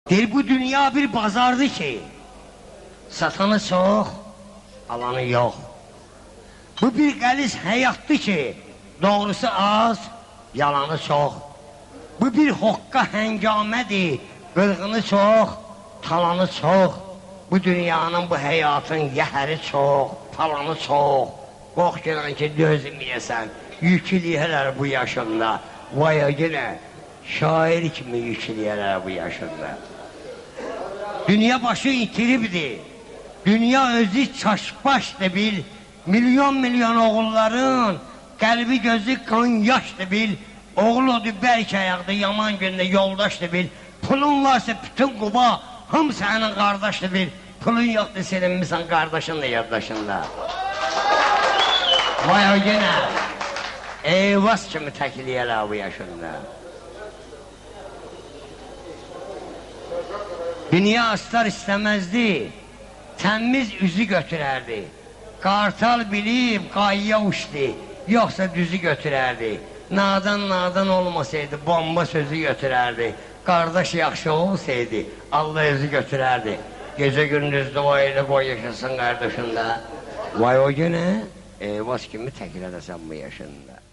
Deyir, bu dünya bir bazardır ki, satanı çox, alanı yox. Bu bir qəliz həyatdır ki, doğrusu az, yalanı çox. Bu bir hoqqa həngamədir, qırğını çox, talanı çox. Bu dünyanın, bu həyatın yəhəri çox, talanı çox. Qorxulan ki, dözməyəsən, yükləyərlər bu yaşında. Vay o yenə, şair kimi yükləyərlər bu yaşında. Dünya başı itiribdir. Dünya özü çaşbaşdır bil. Milyon oğulların qəlbi gözü kan yaşdır bil. Oğul odur bəlkə ayaqda, yaman gündə yoldaşdır bil. Pulun varsa bütün Quba, hım sənin qardaşdır bil. Pulun yoxdur, seninmişsən qardaşınla yaddaşında. Vay o yenə, eyvaz kimi təkliyələr bu yaşında. Dünya aslar istəməzdi, təmiz üzü götürərdi. Qartal bilib qayya uçdu, yoxsa düzü götürərdi. Nadan olmasaydı, bomba sözü götürərdi. Qardaş yaxşı olsaydı, Allah özü götürərdi. Gecə gündüz dua elə qoy yaşasın qardaşında. Vay o günə, eyvaz kimi təkil edəsən bu yaşında.